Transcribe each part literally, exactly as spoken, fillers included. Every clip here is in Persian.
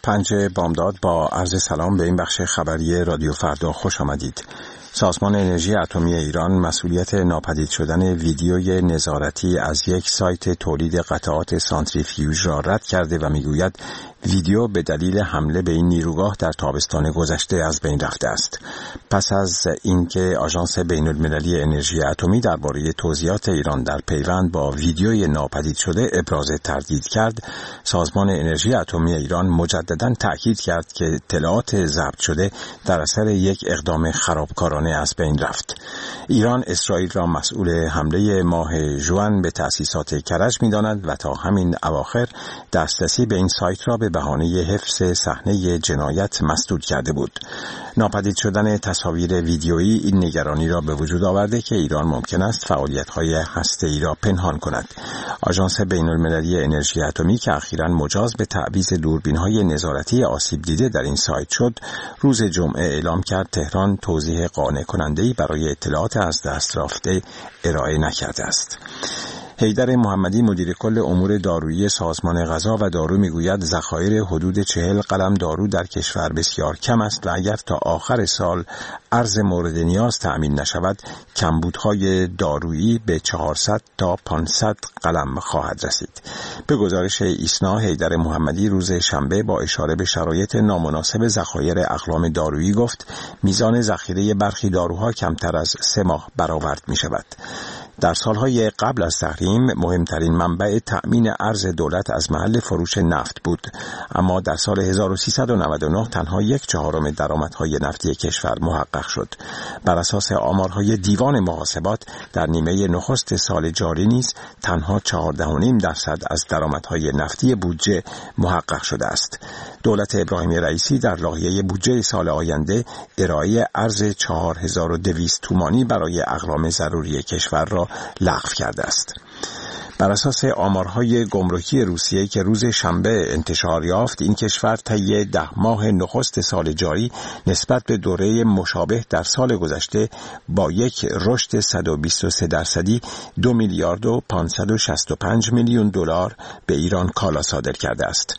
پنج بامداد با عرض سلام به این بخش خبری رادیو فردا خوش آمدید. سازمان انرژی اتمی ایران مسئولیت ناپدید شدن ویدیوی نظارتی از یک سایت تولید قطعات سانتریفیوژ را رد کرده و میگوید ویدیو به دلیل حمله به این نیروگاه در تابستان گذشته از بین رفته است. پس از اینکه آژانس بین‌المللی انرژی اتمی درباره توضیحات ایران در پیوند با ویدیوی ناپدید شده ابراز تردید کرد، سازمان انرژی اتمی ایران مجدداً تأکید کرد که اطلاعات ضبط شده در اثر یک اقدام خرابکارانه از بین رفت. ایران اسرائیل را مسئول حمله ماه ژوئن به تأسیسات کرج می‌داند و تا همین اواخر دسترسی به این سایت را به بهانه حفظ صحنه جنایت مسدود کرده بود. ناپدید شدن تصاویر ویدیویی این نگرانی را به وجود آورده که ایران ممکن است فعالیت‌های هسته‌ای را پنهان کند. آژانس بین‌المللی انرژی اتمی که اخیراً مجاز به تعویض دوربین‌های نظارتی آسیب دیده در این سایت شد، روز جمعه اعلام کرد تهران توضیح قانع کننده‌ای برای اطلاعات از دست رفته ارائه نکرده است. حیدر محمدی مدیر کل امور دارویی سازمان غذا و دارو میگوید ذخایر حدود چهل قلم دارو در کشور بسیار کم است و اگر تا آخر سال عرض مورد نیاز تأمین نشود کمبودهای دارویی به چهارصد تا پانصد قلم خواهد رسید. به گزارش ایسنا، حیدر محمدی روز شنبه با اشاره به شرایط نامناسب ذخایر اقلام دارویی گفت میزان ذخیره برخی داروها کمتر از سه ماه برآورد می شود. در سالهای قبل از تحریم مهمترین منبع تأمین ارز دولت از محل فروش نفت بود، اما در سال هزار و سیصد و نود و نه تنها یک چهارم درآمدهای نفتی کشور محقق شد. بر اساس آمارهای دیوان محاسبات در نیمه نخست سال جاری نیز تنها چهارده و نیم درصد از درآمدهای نفتی بودجه محقق شده است. دولت ابراهیمی رئیسی در لایحه بودجه سال آینده ارائه ارز چهار هزار و دویست تومانی برای اقلام ضروری کشور را لغو کرده است. بر اساس آمارهای گمرکی روسیه که روز شنبه انتشار یافت، این کشور طی ده ماه نخست سال جاری نسبت به دوره مشابه در سال گذشته با یک رشد صد و بیست و سه درصدی دو میلیارد و پانصد و شصت و پنج میلیون دلار به ایران کالا صادر کرده است.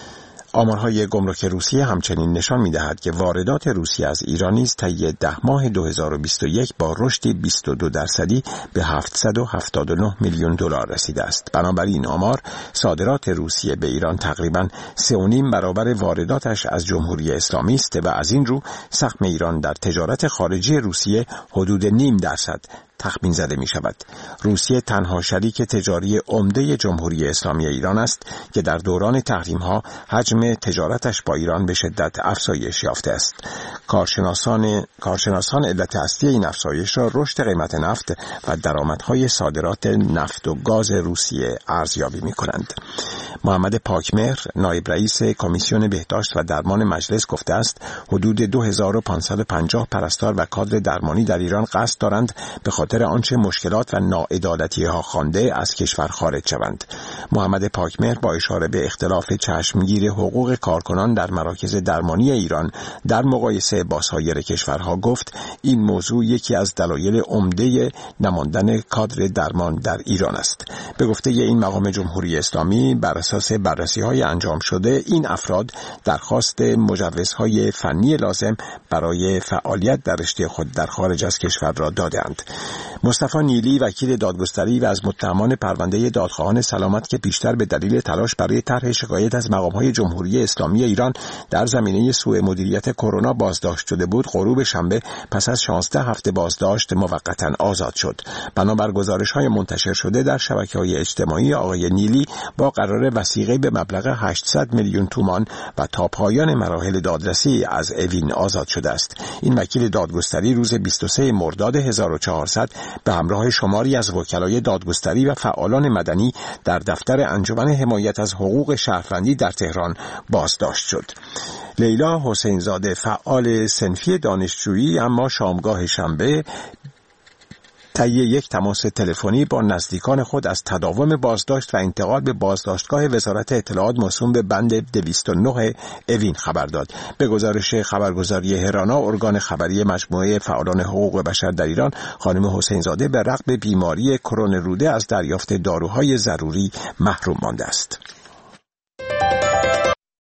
آمارهای گمرک روسیه همچنین نشان می‌دهد که واردات روسیه از ایران نیز طی ده ماه دو هزار و بیست و یک با رشد بیست و دو درصدی به هفتصد و هفتاد و نه میلیون دلار رسیده است. بنابراین آمار صادرات روسیه به ایران تقریباً سه و نیم برابر وارداتش از جمهوری اسلامی است و از این رو سهم ایران در تجارت خارجی روسیه حدود نیم درصد تخمین زده می شود. روسیه تنها شریک تجاری عمده جمهوری اسلامی ایران است که در دوران تحریم ها حجم تجارتش با ایران به شدت افزایش یافته است. کارشناسان کارشناسان علت اصلی این افزایش را رشد قیمت نفت و درآمدهای صادرات نفت و گاز روسیه ارزیابی می کنند. محمد پاکمهر نایب رئیس کمیسیون بهداشت و درمان مجلس گفته است حدود دو هزار و پانصد و پنجاه پرستار و کادر درمانی در ایران قصد دارند به خاطر آنچه مشکلات و ناعدالتی‌ها خوانده از کشور خارج شوند. محمد پاکمهر با اشاره به اختلاف چشمگیر حقوق کارکنان در مراکز درمانی ایران در مقایسه با سایر کشورها گفت این موضوع یکی از دلایل عمده نماندن کادر درمان در ایران است. به گفته این مقام جمهوری اسلامی بر اساس بررسی‌های انجام شده این افراد درخواست مجوزهای فنی لازم برای فعالیت در رشته خود در خارج از کشور را دادند. مصطفی نیلی وکیل دادگستری و از متهمان پرونده دادخواهان سلامت که بیشتر به دلیل تلاش برای طرح شکایت از مقام‌های جمهوری اسلامی ایران در زمینه سوء مدیریت کرونا بازداشت شده بود، غروب شنبه پس از شانزده هفته بازداشت موقتا آزاد شد. بنابر گزارش‌های منتشر شده در شبکه‌های اجتماعی، آقای نیلی با قرار وثیقه به مبلغ هشتصد میلیون تومان و تا پایان مراحل دادرسی از اوین آزاد شده است. این وکیل دادگستری روز بیست و سوم مرداد هزار و چهارصد به همراه شماری از وکلای دادگستری و فعالان مدنی در دفتر انجمن حمایت از حقوق شهروندی در تهران بازداشت شد. لیلا حسینزاده فعال صنفی دانشجویی اما شامگاه شنبه طی یک تماس تلفنی با نزدیکان خود از تداوم بازداشت و انتقال به بازداشتگاه وزارت اطلاعات موسوم به بند دویست و نه اوین خبر داد. به گزارش خبرگزاری هرانا، ارگان خبری مجموعه فعالان حقوق بشر در ایران، خانم حسینزاده به رغم بیماری کرون روده از دریافت داروهای ضروری محروم مانده است.